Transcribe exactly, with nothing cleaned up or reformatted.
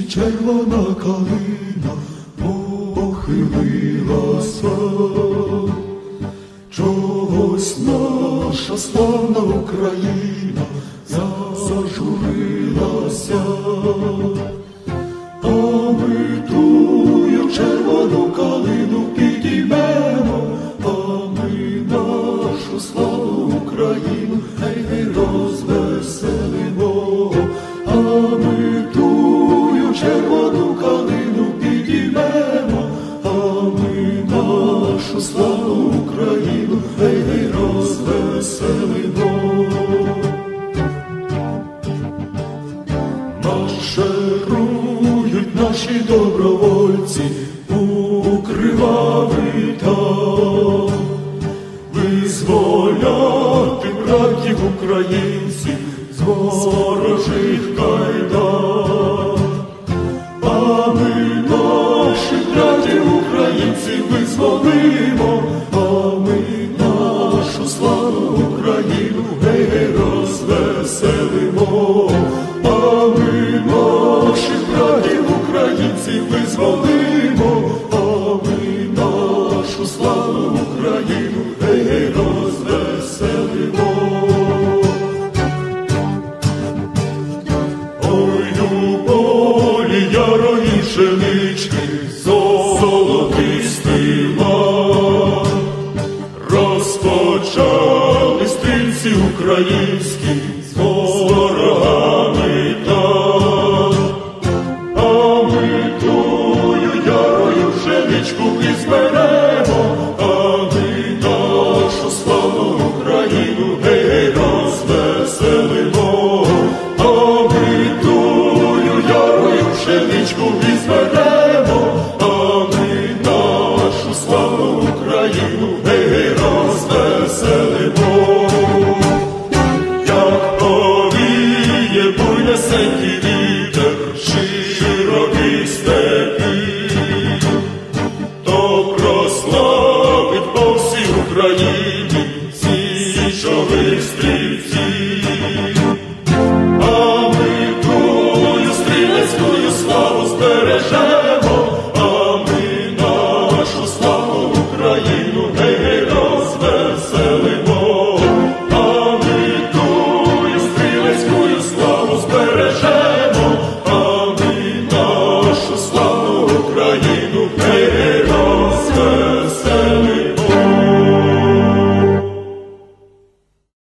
червона калина похилилася, чогось наша славна Україна зажурилася, а ми тую червону калину підіймемо, а ми нашу славну Україну гей розвеселимо, а ми тую червону калину підіймемо, а ми нашу славну Україну гей розвеселимо. Марширують наші добровольці у кривавий там, визволяти братів українців з ворожих кайдан. А ми наших братів українців визволимо, а ми нашу славну Україну гей розвеселимо. А ми наших братів українців визволимо, а ми нашу славну Україну гей розвеселимо. Ой, у полі ярої пшенички золотистий лан, розпочали стрільці українські